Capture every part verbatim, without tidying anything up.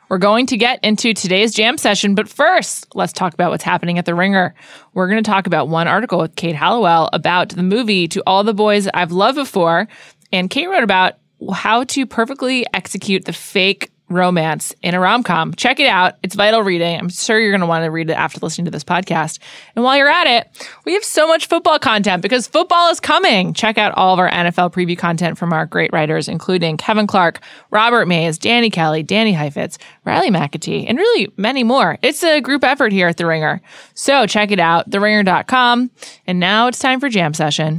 We're going to get into today's jam session, but first, let's talk about what's happening at The Ringer. We're going to talk about one article with Kate Hallowell about the movie To All the Boys I've Loved Before, and Kate wrote about how to perfectly execute the fake romance in a rom-com. Check it out. It's vital reading. I'm sure you're going to want to read it after listening to this podcast. And while you're at it, we have so much football content because football is coming. Check out all of our N F L preview content from our great writers, including Kevin Clark, Robert Mays, Danny Kelly, Danny Heifetz, Riley McAtee, and really many more. It's a group effort here at The Ringer. So check it out, the ringer dot com. And now it's time for Jam Session.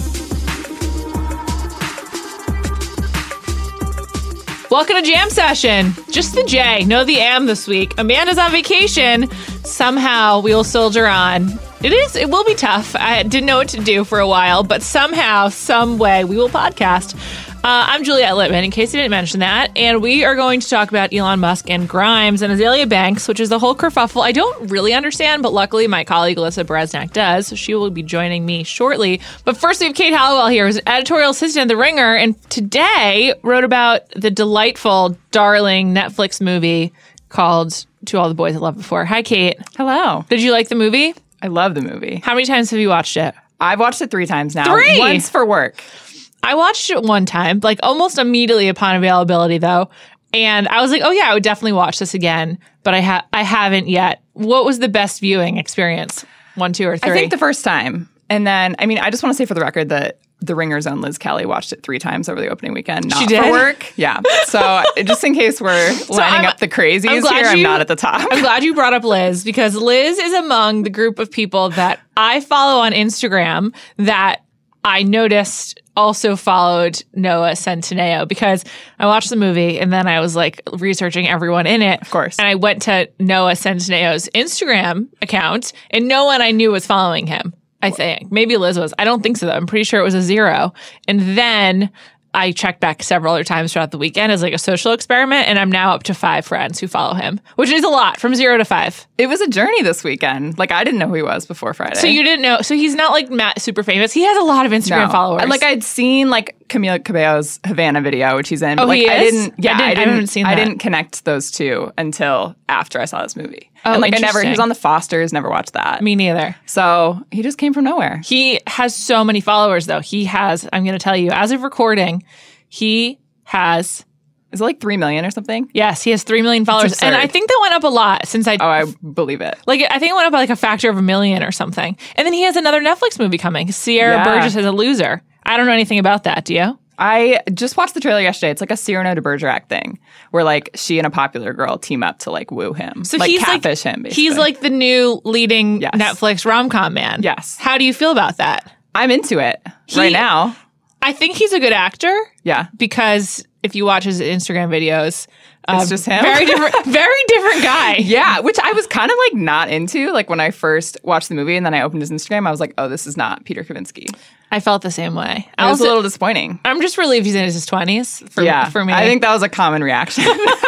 Welcome to Jam Session. Just the J, no the M this week. Amanda's on vacation. Somehow we will soldier on. It is, it will be tough. I didn't know what to do for a while, but somehow, some way, we will podcast. Uh, I'm Juliette Littman, in case I didn't mention that, and we are going to talk about Elon Musk and Grimes and Azealia Banks, which is the whole kerfuffle I don't really understand, but luckily my colleague Alyssa Bresnak does, so she will be joining me shortly. But first we have Kate Hallowell here, who's an editorial assistant at The Ringer, and today wrote about the delightful, darling Netflix movie called To All the Boys I Loved Before. Hi, Kate. Hello. Did you like the movie? I love the movie. How many times have you watched it? I've watched it three times now. Three? Once for work. I watched it one time, like almost immediately upon availability, though. And I was like, oh, yeah, I would definitely watch this again. But I, ha- I haven't yet. What was the best viewing experience? One, two, or three? I think the first time. And then, I mean, I just want to say for the record that The Ringer's own Liz Kelly watched it three times over the opening weekend. Not She did? for work. Yeah. So just in case we're lining I'm- up the crazies I'm glad here, I'm you- not at the top. I'm glad you brought up Liz, because Liz is among the group of people that I follow on Instagram that I noticed also followed Noah Centineo, because I watched the movie and then I was like researching everyone in it. Of course. And I went to Noah Centineo's Instagram account and no one I knew was following him, I think. Maybe Liz was. I don't think so, though. I'm pretty sure it was a zero. And then I checked back several other times throughout the weekend as like a social experiment, and I'm now up to five friends who follow him, which is a lot, from zero to five. It was a journey this weekend. Like, I didn't know who he was before Friday. So you didn't know. So he's not like Matt super famous. He has a lot of Instagram No. followers. And, like, I'd seen like Camila Cabello's Havana video, which he's in. Oh, but, like, he I is? didn't. Yeah, I didn't- I didn't, haven't seen I that. didn't connect those two until after I saw this movie. Oh, and like I never. He interesting. was on the Fosters. Never watched that. Me neither. So he just came from nowhere. He has so many followers, though. He has, I'm going to tell you, as of recording, he has, Is it like three million or something? yes, he has three million followers. absurd. And I think that went up a lot since I, Oh, I believe it. like, I think it went up by like a factor of a million or something. And then he has another Netflix movie coming, Sierra Yeah. Burgess as a Loser. I don't know anything about that. Do you? I just watched the trailer yesterday. It's like a Cyrano de Bergerac thing where like she and a popular girl team up to like woo him. So like he's catfish like, him, basically. he's like the new leading Yes. Netflix rom-com man. Yes. How do you feel about that? I'm into it He- right now. I think he's a good actor. Yeah. Because if you watch his Instagram videos, It's um, just him? Very different, very different guy. Yeah, which I was kind of like not into. Like when I first watched the movie and then I opened his Instagram, I was like, oh, this is not Peter Kavinsky. I felt the same way. It was Also, a little disappointing. I'm just relieved he's in his twenties. For, yeah, for me, I think that was a common reaction.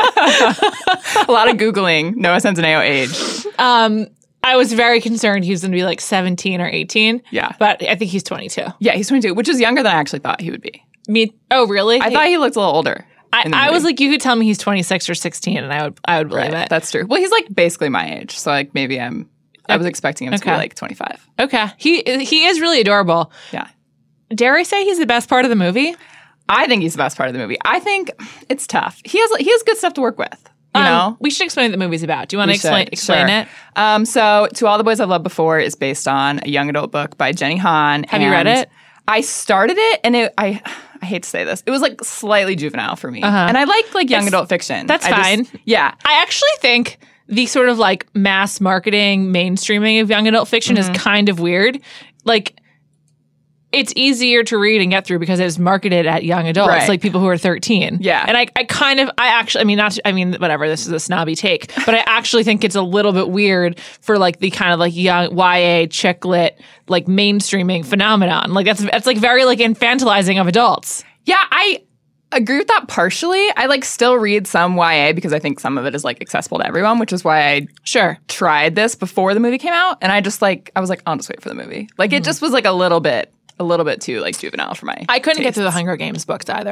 A lot of Googling Noah Centineo age. um, I was very concerned he was going to be like seventeen or eighteen. Yeah. but I think he's twenty-two. Yeah, he's twenty-two, which is younger than I actually thought he would be. Me? Oh, really? I thought he looked a little older. I, in the I was movie. like, you could tell me he's twenty-six or sixteen, and I would, I would believe Right, it. That's true. Well, he's like basically my age, so like maybe I'm. I was expecting him to Okay. be like twenty-five. Okay, he he is really adorable. Yeah, Dare I say he's the best part of the movie? I think he's the best part of the movie. I think it's tough. He has he has good stuff to work with. You Um, know, we should explain what the movie's about. Do you want to We explain should, explain sure. it? Um, so, To All the Boys I've Loved Before is based on a young adult book by Jenny Han. Have you read and it? I started it, and it, I I hate to say this, it was like slightly juvenile for me, Uh-huh. and I like like young It's- adult fiction. that's I just- fine. yeah, I actually think the sort of like mass marketing mainstreaming of young adult fiction Mm-hmm. is kind of weird. Like, it's easier to read and get through because it's marketed at young adults, Right. like people who are thirteen. Yeah. And I, I kind of, I actually, I mean, not, to, I mean, whatever, this is a snobby take, but I actually think it's a little bit weird for like the kind of like young Y A chick lit, like mainstreaming phenomenon. Like that's, that's like very like infantilizing of adults. yeah. I agree with that partially. I like still read some Y A because I think some of it is like accessible to everyone, which is why I Sure. tried this before the movie came out, and I just like I was like, I'll just wait for the movie. Like it just was like a little bit, a little bit too like juvenile for my. I couldn't get through the tastes. Hunger Games books either.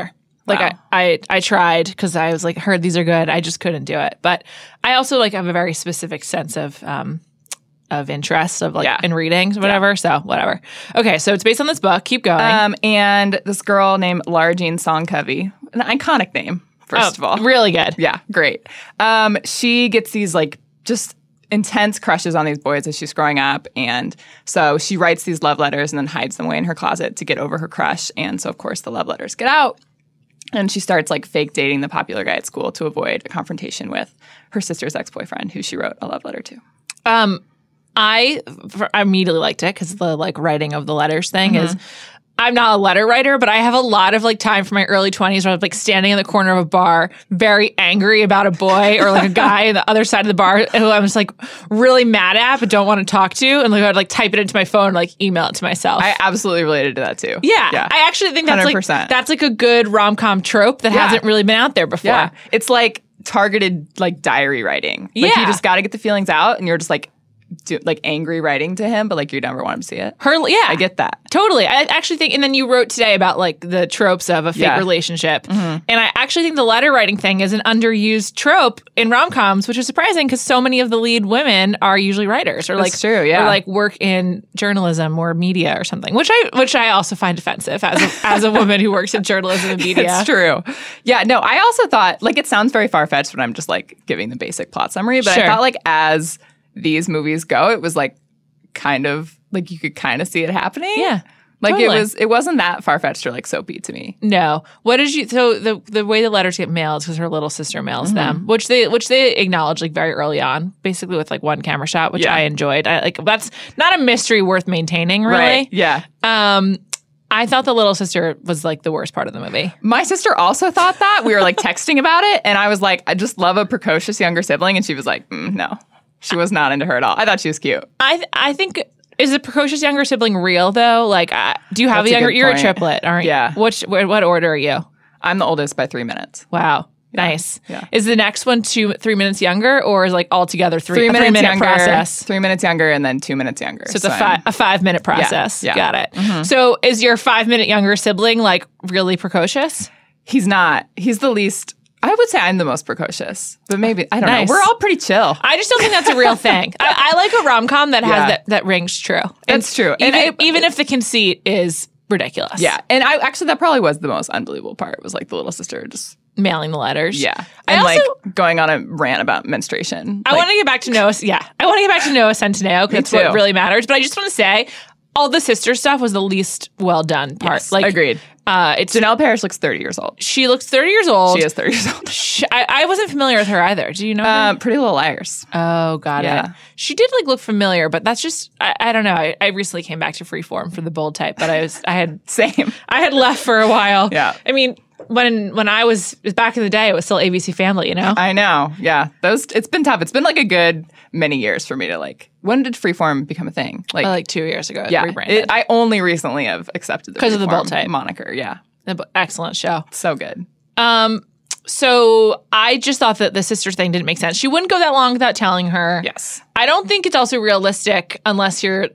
Like Wow. I, I, I tried because I was like, heard these are good. I just couldn't do it. But I also like have a very specific sense of um of interest of like Yeah. in readings, whatever. So whatever. Okay, so it's based on this book. Keep going. Um, and this girl named Lara Jean Songcovey, an iconic name, first Oh, of all. really good. Yeah, great. Um, she gets these like just intense crushes on these boys as she's growing up. And so she writes these love letters and then hides them away in her closet to get over her crush. And so, of course, the love letters get out. And she starts like fake dating the popular guy at school to avoid a confrontation with her sister's ex-boyfriend, who she wrote a love letter to. Um, I, I immediately liked it because the like writing of the letters thing Mm-hmm. is. I'm not a letter writer, but I have a lot of like time from my early twenties where I was like standing in the corner of a bar, very angry about a boy or like a guy on the other side of the bar who I was like really mad at but don't want to talk to, and like I'd like type it into my phone, like email it to myself. I absolutely related to that too. yeah, Yeah. I actually think that's one hundred like percent. that's like a good rom com trope that Yeah. hasn't really been out there before. Yeah. It's like targeted like diary writing. Like Yeah. you just got to get the feelings out and you're just like do, like angry writing to him, but like you never want him to see it. Her, yeah, I get that. Totally. I actually think, and then you wrote today about like the tropes of a fake Yeah. relationship. And I actually think the letter writing thing is an underused trope in rom-coms, which is surprising because so many of the lead women are usually writers or That's like, true, yeah. or like work in journalism or media or something, which I, which I also find offensive as a, as a woman who works in journalism and media. It's true. Yeah, no, I also thought, like, it sounds very far-fetched when I'm just, like, giving the basic plot summary, but Sure. I thought, like, as these movies go, it was, like, kind of, like, you could kind of see it happening. Yeah. Like, totally. it was, it wasn't that far-fetched or, like, soapy to me. No. What did you? So the the way the letters get mailed is because her little sister mails Mm-hmm. them, which they which they acknowledge like very early on, basically with like one camera shot, which Yeah. I enjoyed. I, like that's not a mystery worth maintaining, really. Right. Yeah. Um, I thought the little sister was like the worst part of the movie. My sister also thought that. We were, like, texting about it, and I was like, I just love a precocious younger sibling, and she was like, mm, no. She was not into her at all. I thought she was cute. I th- I think. Is a precocious younger sibling real though? Like, uh, do you have That's a a younger? good You're point. a triplet, aren't you? Yeah. Which what, what order are you? I'm the oldest by three minutes. Wow, nice. Yeah. Is the next one two three minutes younger, or is like altogether three Three a minutes three minute younger. process? Three minutes younger, and then two minutes younger. So it's a five a five minute process. yeah. Got it. So is your five minute younger sibling like really precocious? He's not. He's the least. I would say I'm the most precocious, but maybe I don't Nice. know. We're all pretty chill. I just don't think that's a real thing. I, I like a rom com that has Yeah. that that rings true. It's true. Even, And I- even if the conceit is ridiculous. Yeah, and I actually that probably was the most unbelievable part. Was like the little sister just Mailing the letters. yeah, I and also- like going on a rant about menstruation. I Like, want to get back to Noah. Yeah, I want to get back to Noah Centineo because that's what too. really matters. But I just want to say, all the sister stuff was the least well done part. yes, like, agreed. Uh, it's Janelle Parrish looks thirty years old. she looks thirty years old. She is thirty years old. She- I, I wasn't familiar with her either. Do you know? her? Um, Pretty Little Liars. Oh, got Yeah. it. She did like look familiar, but that's just I, I don't know. I, I recently came back to Freeform for the bold type, but I was I had Same. I had left for a while. Yeah. I mean, when when I was back in the day, it was still A B C Family, you know? I know. Yeah, those. It's been tough. It's been like a good many years for me to like. When did Freeform become a thing? Like, Uh, like two years ago, it yeah, rebranded. it, I only recently have accepted the 'Cause of the Freeform bold type. moniker. Yeah, The b- Excellent show. so good. Um, so I just thought that the sister thing didn't make sense. She wouldn't go that long without telling her. Yes. I don't think it's also realistic unless you're.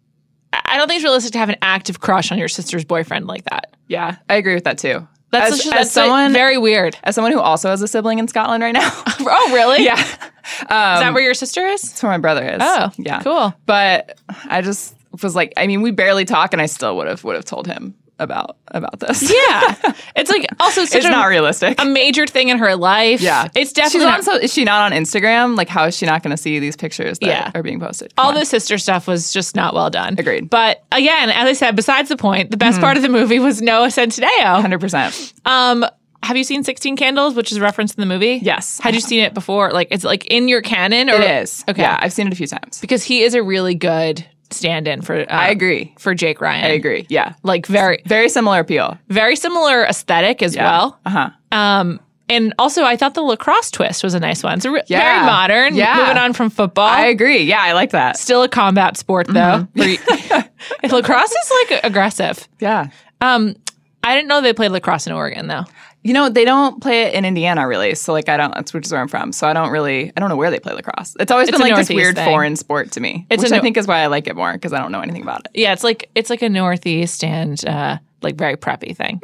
I don't think it's realistic to have an active crush on your sister's boyfriend like that. Yeah, I agree with that too. That's as, just, as that's someone like very weird. as someone who also has a sibling in Scotland right now. Oh, really? yeah, Is that where your sister is? that's where my brother is. Oh, yeah, cool. But I just was like, I mean, we barely talk, and I still would have would have told him about about this. Yeah. It's like also such it's a, not realistic. a major thing in her life. yeah, It's She's definitely on, not, so is she not on Instagram? Like, how is she not going to see these pictures that Yeah. are being posted? Come all on. the sister stuff was just not well done. Agreed. But again, as I said, besides the point, the best part of the movie was Noah Centineo. one hundred percent. Um, have you seen sixteen Candles, which is referenced in the movie? Yes. Had you seen it before? Like, it's like in your canon? Or, It is. Okay. Yeah, I've seen it a few times. Because he is a really good stand-in for. Uh, I agree. For Jake Ryan. I agree. Yeah. Like very, Very similar appeal. very similar aesthetic as Yeah. well. Uh huh. Um, and also, I thought the lacrosse twist was a nice one. It's a re- Yeah. very modern. Yeah. Moving on from football. I agree. Yeah, I like that. Still a combat sport, though. Mm-hmm. Where you- lacrosse is like aggressive. Yeah. Um, I didn't know they played lacrosse in Oregon, though. You know, they don't play it in Indiana really. So like I don't that's which is where I'm from. So I don't really I don't know where they play lacrosse. It's always It's been a like this Northeast weird thing. foreign sport to me. It's which a I no- think is why I like it more because I don't know anything about it. Yeah, it's like it's like a Northeast and uh, like very preppy thing. Hmm.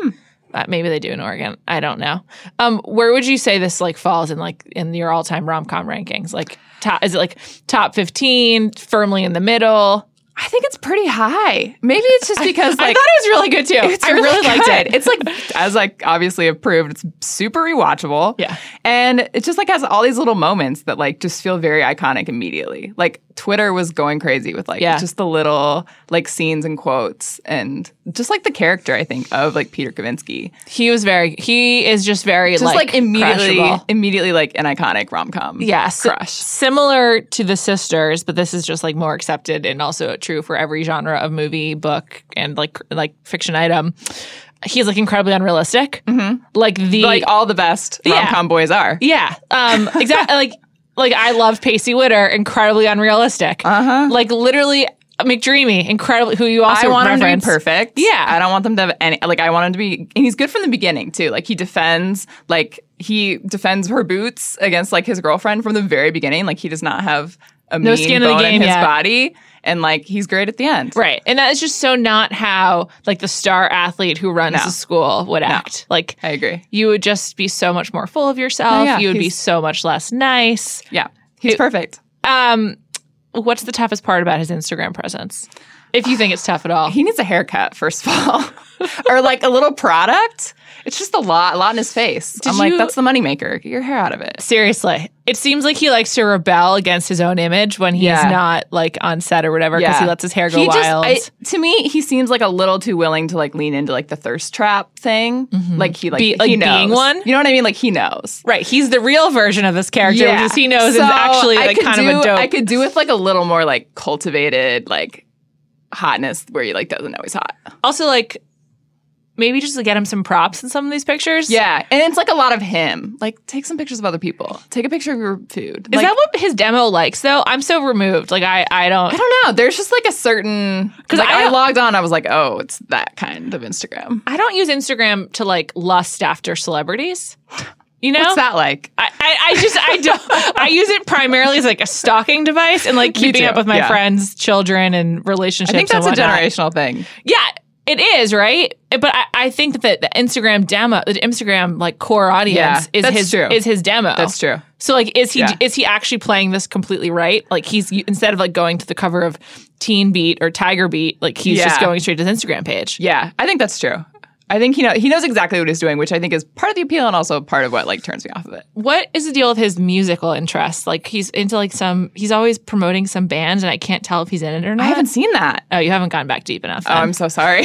Uh, maybe they do in Oregon. I don't know. Um, where would you say this like falls in like in your all time rom com rankings? Like, top, is it like top fifteen, firmly in the middle? I think it's pretty high. Maybe it's just because I, like I thought it was really good too. It's I really, really liked good. it. It's like, as like obviously approved, it's super rewatchable. Yeah. And it just like has all these little moments that like just feel very iconic immediately. Like Twitter was going crazy with like Yeah. just the little like scenes and quotes and just like the character, I think, of like Peter Kavinsky. He was very. He is just very Just like, like, immediately, crushable. immediately like an iconic rom com. Yeah, si- crush. similar to The Sisters, but this is just like more accepted and also true for every genre of movie, book, and like like fiction item. He's like incredibly unrealistic. Mm-hmm. Like the Like all the best Yeah. rom com boys are. yeah, um, exactly. like like I love Pacey Witter, incredibly unrealistic. Uh huh. Like literally McDreamy, incredibly. Who you also I want him to be reference. perfect. Yeah. I don't want them to have any, like, I want him to be, and he's good from the beginning, too. Like, he defends, like, he defends her boots against, like, his girlfriend from the very beginning. Like, he does not have a No mean skin in the bone game in his yet. body. And, like, he's great at the end. Right. And that is just so not how like the star athlete who runs No. the school would act. Like I agree. you would just be so much more full of yourself. Oh, yeah. You would be He's- so much less nice. Yeah. He's It- perfect. Um, what's the toughest part about his Instagram presence? If you think it's tough at all. He needs a haircut, first of all. Or, like, a little product. It's just a lot, a lot in his face. Did I'm like, you- that's the moneymaker. Get your hair out of it. Seriously. It seems like he likes to rebel against his own image when he's Yeah. not like on set or whatever because he lets his hair go He just- wild. I- to me, he seems like a little too willing to like lean into like the thirst trap thing. Like he like, Be- he like knows. being one? You know what I mean? Like he knows. right. He's the real version of this character, which is he knows So is actually I like could kind do, of a dope. I could do with like a little more like cultivated like hotness where he like doesn't know he's hot. also, like maybe just to get him some props in some of these pictures. Yeah, and it's like a lot of him. Like take some pictures of other people. Take a picture of your food. Is Like, that what his demo likes though? I'm so removed. Like I, I don't. I don't know. There's just like a certain because like, I I, don't- logged on. I was like, oh, it's that kind of Instagram. I don't use Instagram to like lust after celebrities. You know, What's that like? I, I, I just I don't I use it primarily as like a stalking device and like keeping too, up with my yeah. friends, children, and relationships. I think that's and a whatnot. generational thing. Yeah, it is, right? But I, I think that the Instagram demo, the Instagram like core audience Yeah, is that's his true. is his demo. That's true. So like, is he Yeah. is he actually playing this completely right? Like he's instead of like going to the cover of Teen Beat or Tiger Beat, like he's just Yeah. going straight to his Instagram page. Yeah, I think that's true. I think he know he knows exactly what he's doing, which I think is part of the appeal and also part of what like turns me off of it. What is the deal with his musical interests? Like he's into like some, he's always promoting some band, and I can't tell if he's in it or not. I haven't seen that. Oh, you haven't gone back deep enough. Oh, then. I'm so sorry.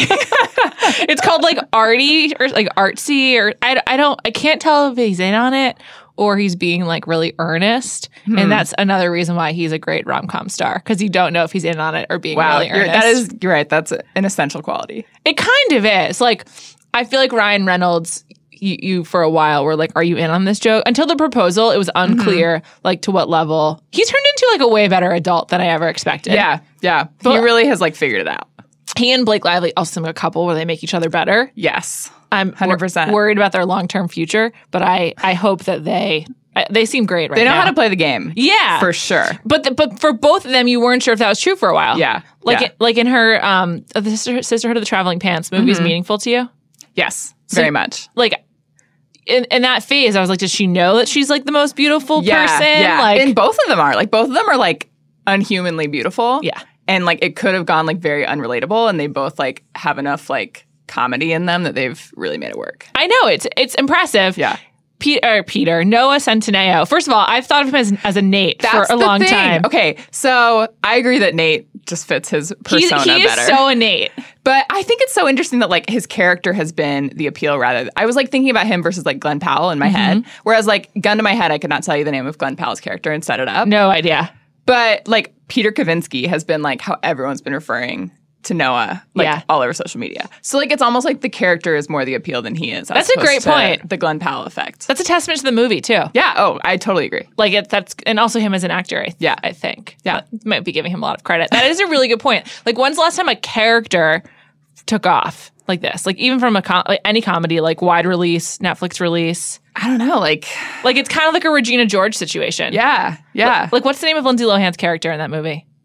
It's called like arty or like artsy or I, I don't I can't tell if he's in on it or he's being like really earnest. Hmm. And that's another reason why he's a great rom-com star because you don't know if he's in on it or being wow, really you're- earnest. that is you're right. That's an essential quality. It kind of is. Like I feel like Ryan Reynolds you, you for a while were like, are you in on this joke? Until the proposal, it was unclear Mm-hmm. like to what level. He turned into like a way better adult than I ever expected. Yeah, yeah. But- he really has like figured it out. He and Blake Lively also seem a couple where they make each other better. Yes, I'm one hundred percent. wor- worried about their long term future, but I, I hope that they I, they seem great right They know now. how to play the game. Yeah, for sure. But the, but for both of them, you weren't sure if that was true for a while. Yeah, like yeah. It, like in her um the Sister, Sisterhood of the Traveling Pants movie is meaningful to you. Yes, So- very much. Like in, in that phase, I was like, does she know that she's like the most beautiful Yeah, person? yeah. Like and both of them are like both of them are like unhumanly beautiful. Yeah. and like it could have gone like very unrelatable, and they both like have enough like comedy in them that they've really made it work. I know it's it's impressive. Yeah. Peter, Peter, Noah Centineo. First of all, I've thought of him as, as a Nate That's for a the long thing. time. Okay, so I agree that Nate just fits his He's, persona he is better. so a Nate. But I think it's so interesting that like his character has been the appeal rather. I was like thinking about him versus like Glenn Powell in my Mm-hmm. head, whereas like gun to my head, I could not tell you the name of Glenn Powell's character and set it up. No idea. But like Peter Kavinsky has been like how everyone's been referring to Noah like Yeah. all over social media. So like it's almost like the character is more the appeal than he is. as That's a great opposed to point. The Glenn Powell effect. That's a testament to the movie too. Yeah. Oh, I totally agree. Like it, that's and also him as an actor. I th- Yeah. I think. Yeah. That might be giving him a lot of credit. That is a really good point. Like when's the last time a character took off like this? Like even from a com- like any comedy, like wide release, Netflix release. I don't know. Like Like it's kind of like a Regina George situation. yeah, yeah. Like what's the name of Lindsay Lohan's character in that movie?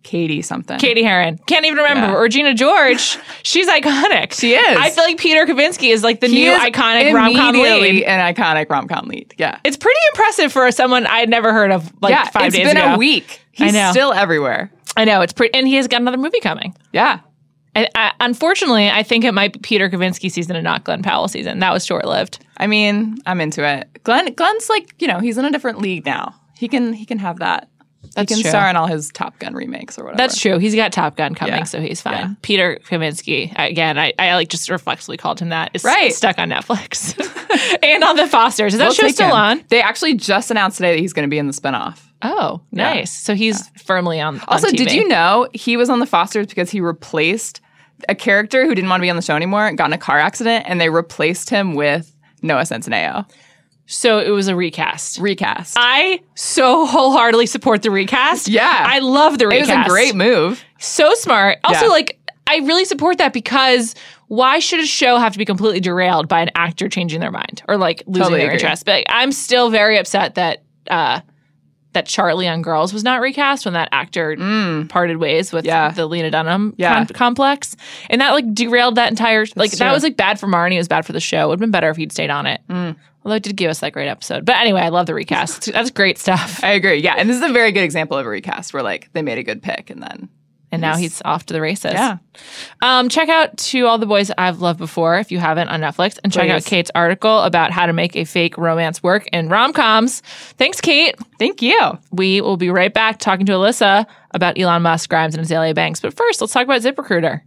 Katie something. Katie Heron. Can't even remember. Yeah. Regina George. She's iconic. She is. I feel like Peter Kavinsky is like the He new is iconic rom-com immediately lead. an iconic rom-com lead. Yeah. It's pretty impressive for someone I had never heard of like yeah, five it's days been ago. a week. He's I know. still everywhere. I know. It's pretty, and he has got another movie coming. Yeah. I, I, unfortunately, I think it might be Peter Kavinsky season and not Glenn Powell season. That was short-lived. I mean, I'm into it. Glenn Glenn's like, you know, he's in a different league now. He can he can have that. That's he can true. star in all his Top Gun remakes or whatever. That's true. He's got Top Gun coming, Yeah. so he's fine. Yeah. Peter Kavinsky, again, I, I like just reflexively called him that. Is Right. stuck on Netflix and on the Fosters. Is that We'll show take still him. on? They actually just announced today that he's going to be in the spinoff. Oh, Yeah. nice. So he's firmly on. on Also, T V. did you know he was on the Fosters because he replaced a character who didn't want to be on the show anymore, got in a car accident, and they replaced him with Noah Centineo. So it was a recast. Recast. I so wholeheartedly support the recast. Yeah. I love the it recast. was a great move. So smart. Also, Yeah. like, I really support that because why should a show have to be completely derailed by an actor changing their mind or like losing Totally their agree. interest? But like, I'm still very upset that uh, that Charlie on Girls was not recast when that actor parted ways with Yeah. the Lena Dunham Yeah. con- complex, and that like derailed that entire like that true. was like bad for Marnie. It was bad for the show. It would have been better if he'd stayed on it. Mm. Although it did give us that great episode. But anyway, I love the recast. That's great stuff. I agree. Yeah, and this is a very good example of a recast where like they made a good pick and then And now he's off to the races. Yeah. Um, check out To All the Boys I've Loved Before if you haven't on Netflix. And check out Please. Kate's article about how to make a fake romance work in rom-coms. Thanks, Kate. Thank you. We will be right back talking to Alyssa about Elon Musk, Grimes, and Azalea Banks. But first, let's talk about ZipRecruiter.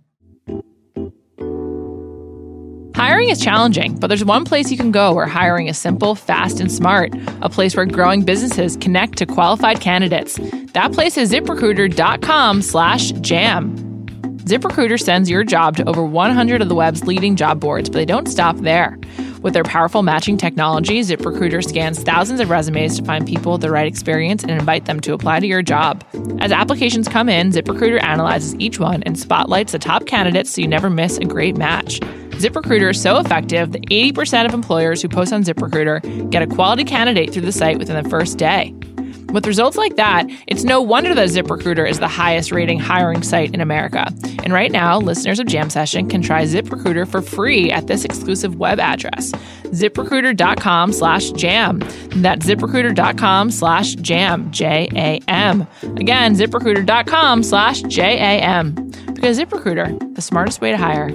Hiring is challenging, but there's one place you can go where hiring is simple, fast, and smart. A place where growing businesses connect to qualified candidates. That place is ZipRecruiter.com slash jam. ZipRecruiter sends your job to over one hundred of the web's leading job boards, but they don't stop there. With their powerful matching technology, ZipRecruiter scans thousands of resumes to find people with the right experience and invite them to apply to your job. As applications come in, ZipRecruiter analyzes each one and spotlights the top candidates so you never miss a great match. ZipRecruiter is so effective that eighty percent of employers who post on ZipRecruiter get a quality candidate through the site within the first day. With results like that, it's no wonder that ZipRecruiter is the highest rating hiring site in America. And right now, listeners of Jam Session can try ZipRecruiter for free at this exclusive web address, ZipRecruiter.com slash jam. That's ZipRecruiter.com slash jam, J A M. Again, ZipRecruiter.com slash J A M. Because ZipRecruiter, the smartest way to hire.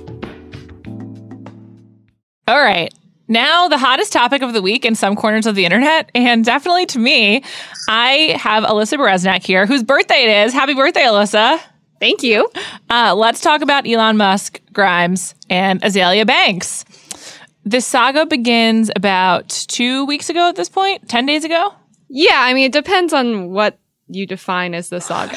All right. Now, the hottest topic of the week in some corners of the internet, and definitely to me, I have Alyssa Bereznak here, whose birthday it is. Happy birthday, Alyssa. Thank you. Uh, let's talk about Elon Musk, Grimes, and Azalea Banks. This saga begins about two weeks ago at this point, ten days ago? Yeah, I mean, it depends on what you define as the saga.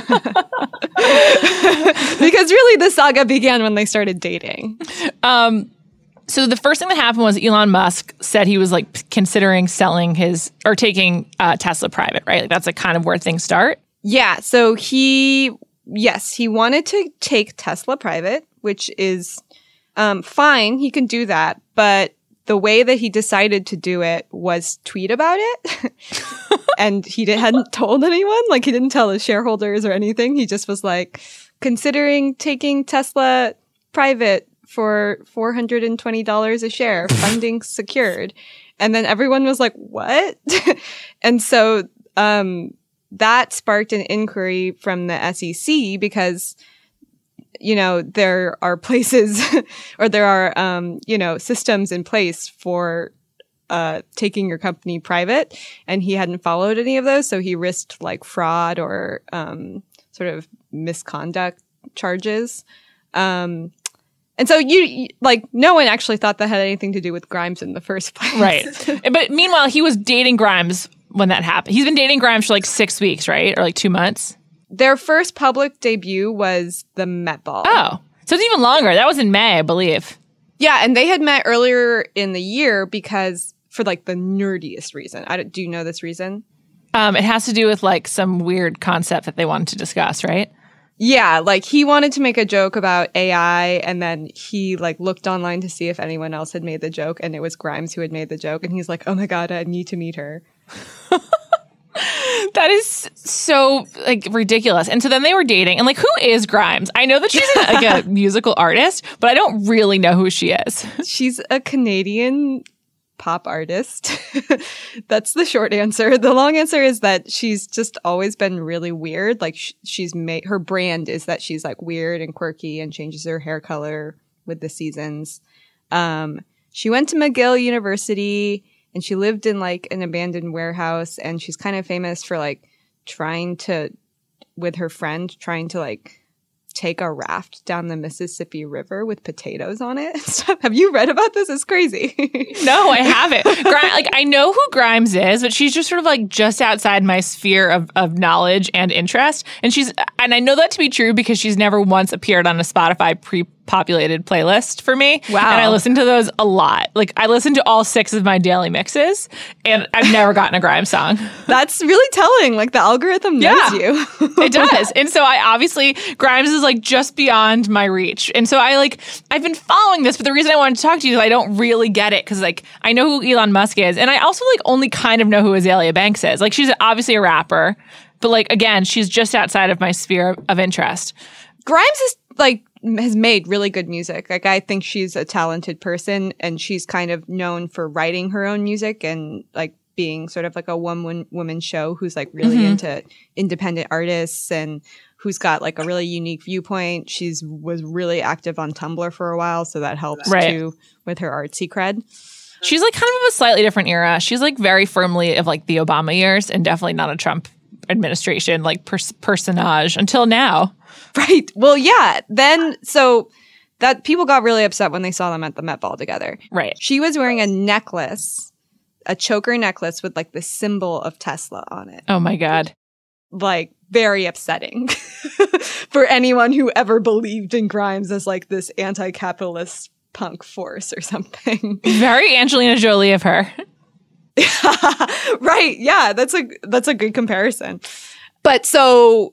Because really, the saga began when they started dating. Um, so the first thing that happened was Elon Musk said he was like considering selling his or taking uh, Tesla private, right? Like that's like kind of where things start. Yeah, so he, yes, he wanted to take Tesla private, which is um, fine. He can do that. But the way that he decided to do it was tweet about it. And he did, hadn't told anyone. Like, he didn't tell his shareholders or anything. He just was like, considering taking Tesla private for four hundred twenty dollars a share, funding secured. And then everyone was like, what? And so um, that sparked an inquiry from the S E C because, you know, there are places or there are, um, you know, systems in place for uh, taking your company private. And he hadn't followed any of those. So he risked like fraud or um, sort of misconduct charges. Um And so you, you, like, no one actually thought that had anything to do with Grimes in the first place. Right. But meanwhile, he was dating Grimes when that happened. He's been dating Grimes for like six weeks, right? Or like two months. Their first public debut was the Met Ball. Oh, so it's even longer. That was in May, I believe. Yeah, and they had met earlier in the year because, for like the nerdiest reason. I don't, do you know this reason? Um, it has to do with like some weird concept that they wanted to discuss, right? Yeah, like he wanted to make a joke about A I and then he like looked online to see if anyone else had made the joke and it was Grimes who had made the joke and he's like, oh my God, I need to meet her. That's That is so like ridiculous. And so then they were dating. And like, who is Grimes? I know that she's like a musical artist, but I don't really know who she is. She's a Canadian pop artist. That's the short answer. The long answer is that she's just always been really weird. Like sh- she's made her brand is that she's like weird and quirky and changes her hair color with the seasons. Um, she went to McGill University and she lived in like an abandoned warehouse, and she's kind of famous for like trying to, with her friend, trying to like take a raft down the Mississippi River with potatoes on it and stuff. Have you read about this? It's crazy. No, I haven't. Gri- like I know who Grimes is, but she's just sort of like just outside my sphere of, of knowledge and interest. And she's and I know that to be true because she's never once appeared on a Spotify pre-populated playlist for me. Wow. And I listen to those a lot. Like I listen to all six of my daily mixes, and I've never gotten a Grimes song. That's really telling. Like the algorithm knows Yeah. you. It does. And so I obviously, Grimes is like just beyond my reach. And so I like, I've been following this, but the reason I wanted to talk to you is I don't really get it because like I know who Elon Musk is. And I also like only kind of know who Azalea Banks is. Like she's obviously a rapper, but like, again, she's just outside of my sphere of interest. Grimes is like has made really good music. Like I think she's a talented person, and she's kind of known for writing her own music and like being sort of like a one woman show who's like really Mm-hmm. into independent artists and who's got like a really unique viewpoint. She's was really active on Tumblr for a while, so that helps Right. too with her artsy cred. She's like kind of of a slightly different era. She's like very firmly of like the Obama years and definitely not a Trump administration like pers- personage until now. Right. Well, yeah. Then so that people got really upset when they saw them at the Met Ball together. Right. She was wearing a necklace, a choker necklace with like the symbol of Tesla on it. Oh my God. Like very upsetting for anyone who ever believed in Grimes as like this anti-capitalist punk force or something. Very Angelina Jolie of her. Right. Yeah, that's a that's a good comparison. But so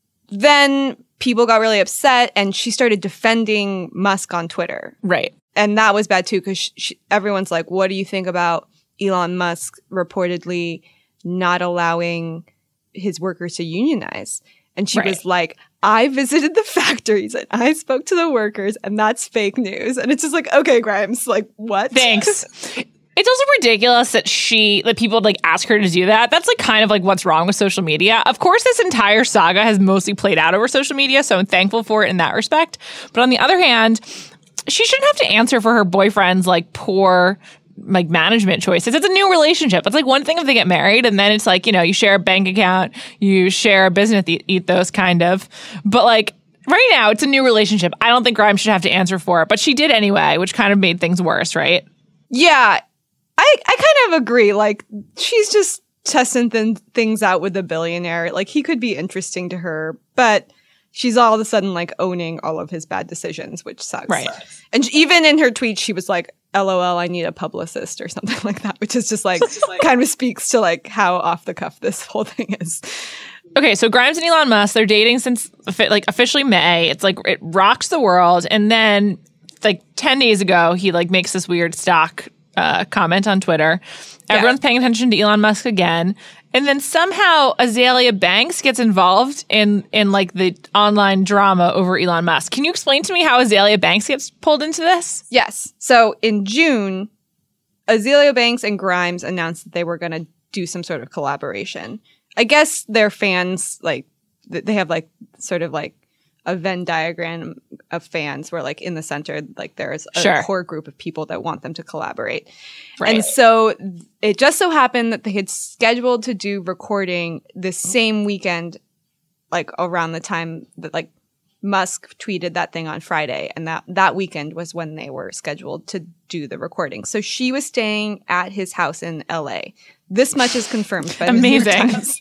then people got really upset and she started defending Musk on Twitter. Right. And that was bad too because everyone's like, what do you think about Elon Musk reportedly not allowing his workers to unionize? And she Right. was like, I visited the factories and I spoke to the workers and that's fake news. And it's just like, okay, Grimes, like what? Thanks. It's also ridiculous that she, that people like ask her to do that. That's like kind of like what's wrong with social media. Of course, this entire saga has mostly played out over social media, so I'm thankful for it in that respect. But on the other hand, she shouldn't have to answer for her boyfriend's like poor like management choices. It's a new relationship. It's like one thing if they get married and then it's like, you know, you share a bank account, you share a business ethos kind of. But like right now, it's a new relationship. I don't think Grimes should have to answer for it, but she did anyway, which kind of made things worse, right? Yeah. I, I kind of agree. Like, she's just testing th- things out with a billionaire. Like, he could be interesting to her, but she's all of a sudden, like, owning all of his bad decisions, which sucks. Right. And she, even in her tweet, she was like, LOL, I need a publicist or something like that, which is just, like, kind of speaks to, like, how off the cuff this whole thing is. Okay, so Grimes and Elon Musk, they're dating since, like, officially May. It's, like, it rocks the world. And then, like, ten days ago, he, like, makes this weird stock Uh, comment on Twitter. Everyone's paying attention to Elon Musk again. And then somehow Azalea Banks gets involved in, in like the online drama over Elon Musk. Can you explain to me how Azalea Banks gets pulled into this? Yes. So in June, Azalea Banks and Grimes announced that they were going to do some sort of collaboration. I guess their fans, like, they have like sort of like a Venn diagram of fans where like in the center, like there's a Sure. core group of people that want them to collaborate. Right. And so it just so happened that they had scheduled to do recording this same weekend, like around the time that like Musk tweeted that thing on Friday. And that, that weekend was when they were scheduled to do the recording. So she was staying at his house in L A. This much is confirmed by the New York Amazing. Times.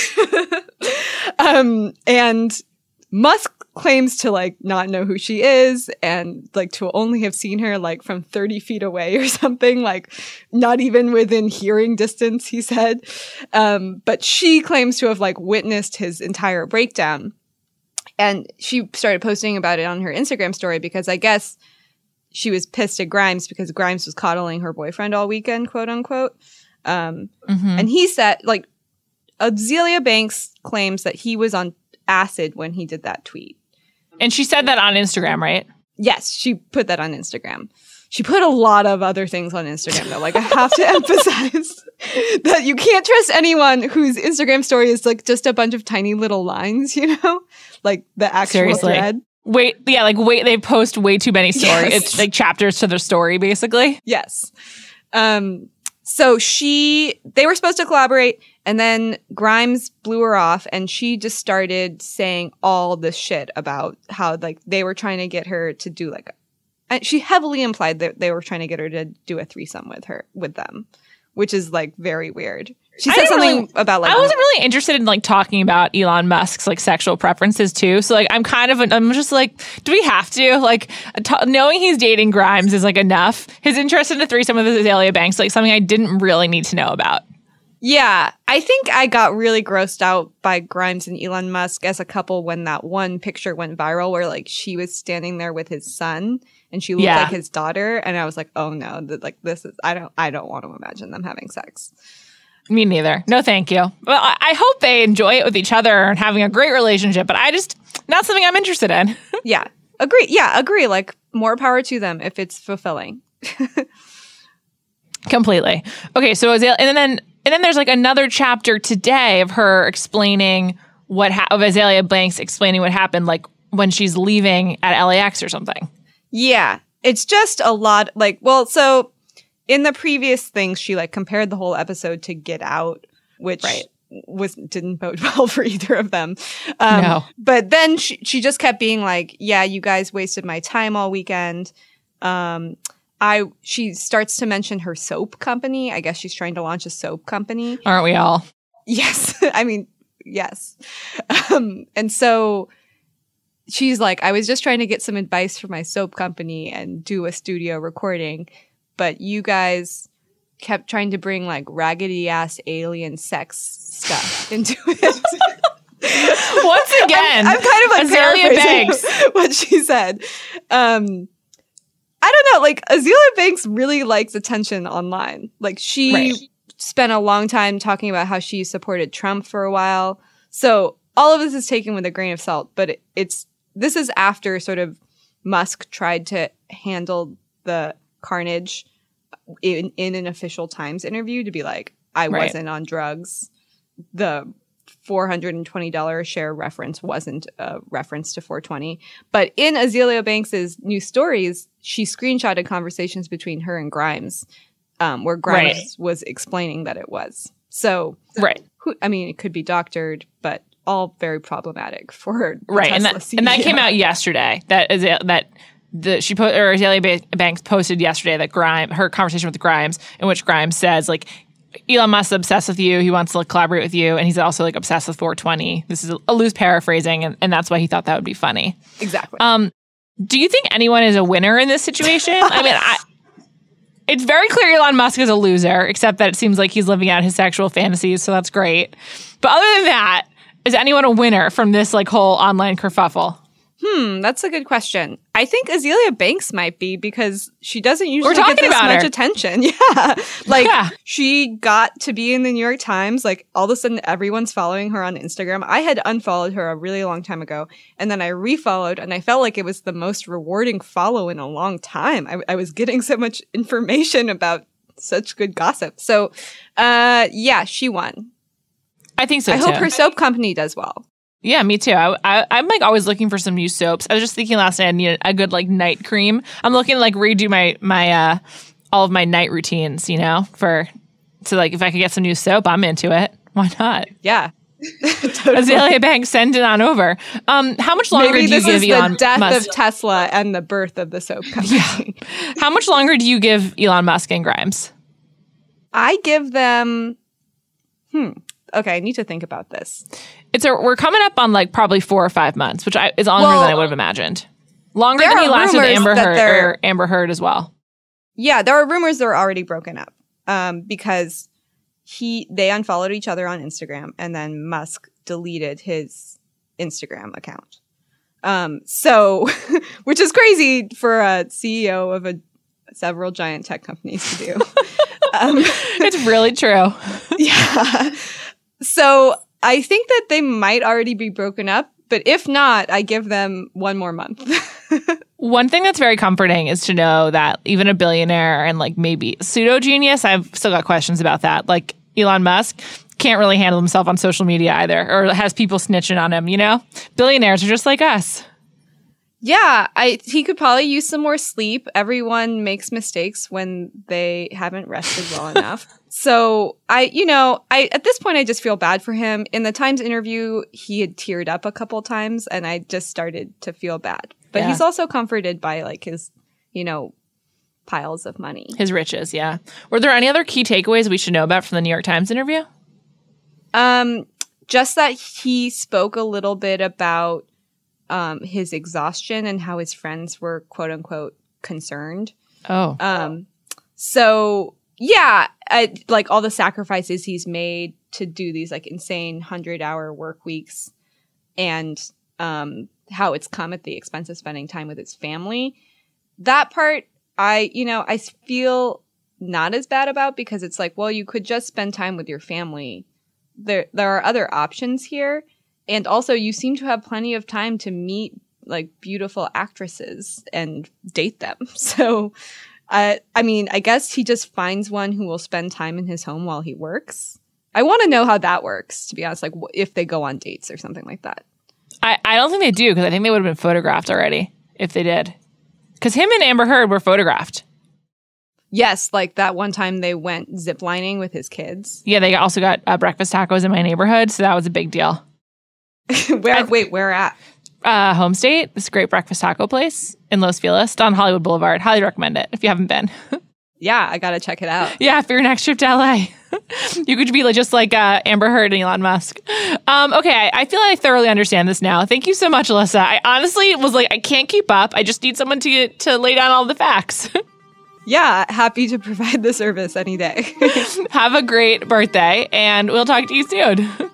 um, and Musk claims to like not know who she is and like to only have seen her like from thirty feet away or something, like not even within hearing distance, he said. Um, but she claims to have like witnessed his entire breakdown. And she started posting about it on her Instagram story because I guess she was pissed at Grimes because Grimes was coddling her boyfriend all weekend, quote unquote. Um, Mm-hmm. and he said, like, Azealia Banks claims that he was on acid when he did that tweet. And she said that on Instagram, right? Yes, she put that on Instagram. She put a lot of other things on Instagram, though. Like, I have to emphasize that you can't trust anyone whose Instagram story is, like, just a bunch of tiny little lines, you know? Like, the actual Seriously. thread. Wait, yeah, like, wait, they post way too many stories. Yes. It's like chapters to their story, basically. Yes. Um, so she, they were supposed to collaborate, and then Grimes blew her off, and she just started saying all this shit about how, like, they were trying to get her to do, like, and she heavily implied that they were trying to get her to do a threesome with her, with them, which is, like, very weird. She I said didn't something really- about, like, I wasn't really interested in like talking about Elon Musk's like sexual preferences too. So like I'm kind of I'm just like, do we have to like t- knowing he's dating Grimes is like enough. His interest in a threesome with Azealia Banks like something I didn't really need to know about. Yeah, I think I got really grossed out by Grimes and Elon Musk as a couple when that one picture went viral where like she was standing there with his son and she looked Yeah. like his daughter, and I was like, oh no, th- like this is I don't I don't want to imagine them having sex. Me neither. No, thank you. Well, I, I hope they enjoy it with each other and having a great relationship, but I just not something I'm interested in. Yeah, agree. Yeah, agree. Like more power to them if it's fulfilling. Completely. Okay, so Azalea, and then and then there's like another chapter today of her explaining what ha- of Azealia Banks explaining what happened, like when she's leaving at L A X or something. Yeah, it's just a lot. Like, well, so in the previous things, she like compared the whole episode to Get Out, which Right. was didn't bode well for either of them. Um, No. But then she she just kept being like, "Yeah, you guys wasted my time all weekend." Um, I she starts to mention her soap company. I guess she's trying to launch a soap company. Aren't we all? Yes, I mean, yes. Um, and so she's like, I was just trying to get some advice for my soap company and do a studio recording, but you guys kept trying to bring like raggedy ass alien sex stuff into it. Once again, I'm, I'm kind of like Azealia paraphrasing Banks. what she said. Um, I don't know. Like Azealia Banks really likes attention online. Like she Right. spent a long time talking about how she supported Trump for a while. So all of this is taken with a grain of salt. But it, it's this is after sort of Musk tried to handle the carnage in in an official Times interview to be like, I Right. wasn't on drugs. The four hundred twenty dollars a share reference wasn't a reference to four twenty. But in Azealia Banks's new stories, she screenshotted conversations between her and Grimes, um, where Grimes Right. was explaining that it was. So, Right. who, I mean, it could be doctored, but all very problematic for the Right, and Tesla that and that C E O. came out yesterday. That is that the she put or Azealia Ba- Banks posted yesterday that Grimes her conversation with Grimes in which Grimes says like Elon Musk's obsessed with you. He wants to like, collaborate with you, and he's also like obsessed with four twenty. This is a, a loose paraphrasing, and, and that's why he thought that would be funny. Exactly. Um, do you think anyone is a winner in this situation? I mean, I, it's very clear Elon Musk is a loser, except that it seems like he's living out his sexual fantasies, so that's great. But other than that, is anyone a winner from this like whole online kerfuffle? Hmm, that's a good question. I think Azealia Banks might be because she doesn't usually talking get this about much her. attention. Yeah. Like Yeah. she got to be in the New York Times. Like all of a sudden everyone's following her on Instagram. I had unfollowed her a really long time ago and then I refollowed and I felt like it was the most rewarding follow in a long time. I, I was getting so much information about such good gossip. So, uh, yeah, she won. I think so I too. hope her soap company does well. Yeah, me too. I, I, I'm like always looking for some new soaps. I was just thinking last night I needed a good like night cream. I'm looking to like redo my my uh all of my night routines, you know, for so like if I could get some new soap, I'm into it. Why not? Yeah. Azealia Banks, send it on over. Um, how much longer Maybe do you this give is Elon the death Musk? of Tesla and the birth of the soap company. How much longer do you give Elon Musk and Grimes? I give them. Hmm. Okay, I need to think about this. It's a we're coming up on like probably four or five months, which I, is longer Well, than I would have imagined. Longer there than he are lasted with rumors Amber that Heard they're- or Amber Heard as well. Yeah, there are rumors they're already broken up um, because he they unfollowed each other on Instagram and then Musk deleted his Instagram account. Um, so, which is crazy for a C E O of a several giant tech companies to do. um, It's really true. Yeah. So I think that they might already be broken up, but if not, I give them one more month. One thing that's very comforting is to know that even a billionaire and like maybe pseudo genius, I've still got questions about that. Like Elon Musk can't really handle himself on social media either, or has people snitching on him, you know? Billionaires are just like us. Yeah, I he could probably use some more sleep. Everyone makes mistakes when they haven't rested well enough. So I, you know, I at this point I just feel bad for him. In the Times interview, he had teared up a couple times, and I just started to feel bad. But Yeah. he's also comforted by like his, you know, piles of money. His riches, yeah. Were there any other key takeaways we should know about from the New York Times interview? Um, just that he spoke a little bit about um his exhaustion and how his friends were quote unquote concerned. Oh. Um, so yeah, I, like all the sacrifices he's made to do these like insane hundred hour work weeks, and um, how it's come at the expense of spending time with his family. That part, I, you know, I feel not as bad about, because it's like, well, you could just spend time with your family. There, there are other options here. And also you seem to have plenty of time to meet like beautiful actresses and date them. So, uh, I mean, I guess he just finds one who will spend time in his home while he works. I want to know how that works, to be honest, like wh- if they go on dates or something like that. I, I don't think they do, because I think they would have been photographed already if they did. Because him and Amber Heard were photographed. Yes, like that one time they went ziplining with his kids. Yeah, they also got uh, breakfast tacos in my neighborhood, so that was a big deal. where? I- wait, where at? Uh, Home State, this great breakfast taco place in Los Feliz on Hollywood Boulevard. Highly recommend it if you haven't been. Yeah, I gotta check it out. Yeah, for your next trip to L A. You could be like, just like uh, Amber Heard and Elon Musk. Um, okay, I, I feel like I thoroughly understand this now. Thank you so much, Alyssa. I honestly was like, I can't keep up. I just need someone to to lay down all the facts. Yeah, happy to provide the service any day. Have a great birthday, and we'll talk to you soon.